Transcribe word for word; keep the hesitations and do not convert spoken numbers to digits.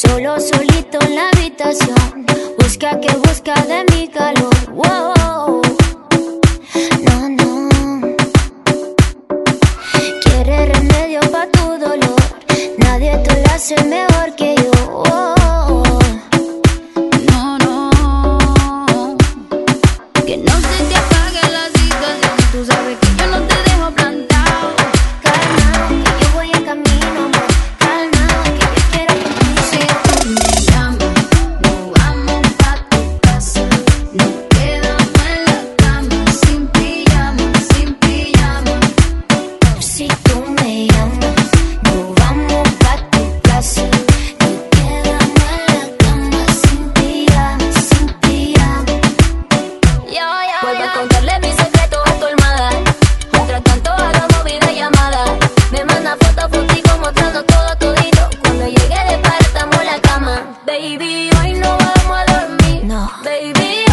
Solo, solito en la habitación, busca que busca de mi calor. Wow. No, no. Quiere remedio pa' tu dolor, nadie te lo hace mejor que yo. Oh. No, no. Que no se te apague la situación, tú sabes que yo no te dejo plantado. Calma, que yo voy en camino, amor. Calma, que yo quiero contigo. Si tú me llamas, nos vamos pa' tu casa. Nos quedamos en la cama, sin pijama, sin pijama. Si tú me llamas, nos vamos pa' tu casa. Nos quedamos en la cama, sin pijama, sin pijama. Yo, yo, vuelvo a contarle mis secretos a tu almohada. Mientras tanto hagamos videollamada. Me manda fotos, fotico mostrando todo todito. Cuando llegue de par estamos en la cama. Baby, hoy no vamos a dormir. No. Baby,